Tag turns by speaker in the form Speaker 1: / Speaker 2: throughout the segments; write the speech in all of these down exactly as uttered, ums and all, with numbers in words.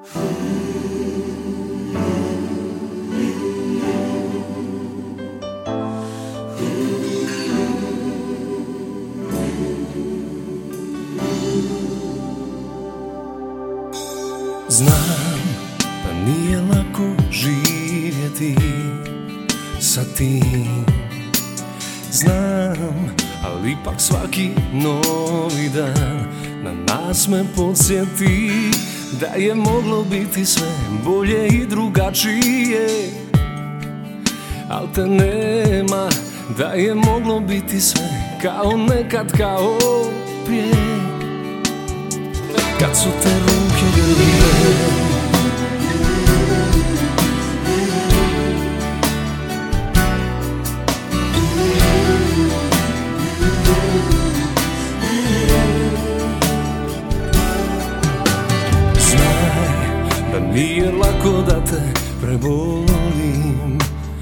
Speaker 1: Znam da nije lako živjeti sa tim. Znam, ali ipak svaki novi dan na nas me podsjeti da je moglo biti sve bolje i drugačije. Al te nema, da je moglo biti sve kao nekad, kao prije, kad su te ruke grlile. Znaj da nije lako da te prebolim.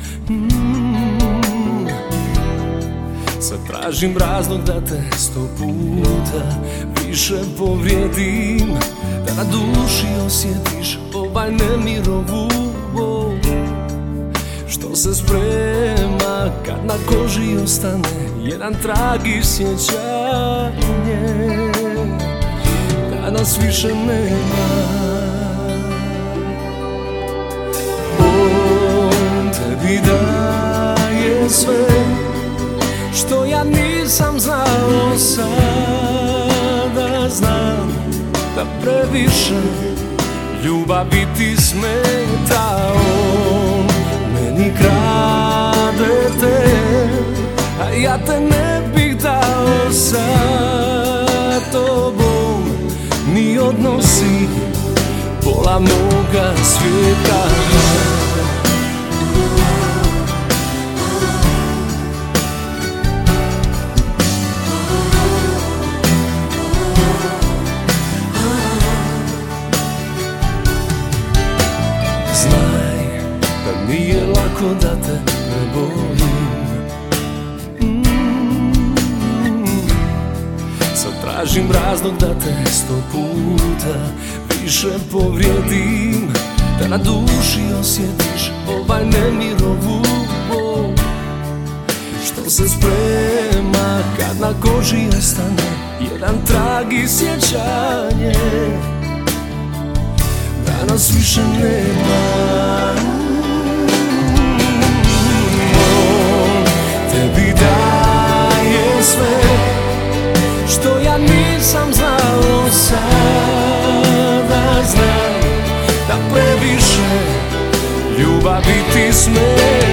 Speaker 1: mm. Sad tražim razlog da te sto puta više povrijedim, da na duši osjetiš ovaj nemir, ovu bol što se sprema kad na koži ostane jedan trag i sjećanje da nas više nema. On tebi daje sve što ja nisam znao, sada znam da previše ljubavi ti smeta. On meni krade te, a ja te ne bih dao sa tobom. Mi odnosi pola moga svijeta. Znaj da nije lako da te prebolim. mm. Sad tražim razlog da te sto puta više povrijedim, da na duši osjetiš ovaj nemir, ovu bol što se sprema kad na koži ostane jedan trag i sjećanje da nas više nema. On tebi daje sve što ja nisam znao, sada znam da previše ljubavi ti smeta.